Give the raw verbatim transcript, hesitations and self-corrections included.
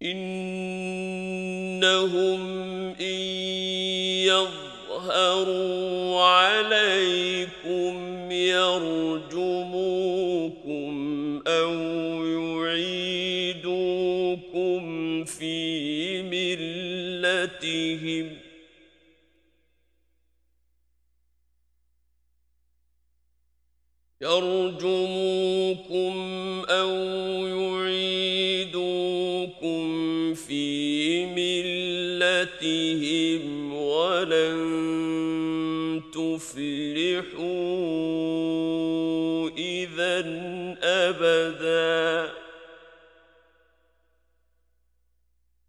إنهم إن يظهروا عليكم يرجموكم أو يعيدوكم في ملتهم يرجموكم أو يعيدوكم في ملتهم ولن تفلحوا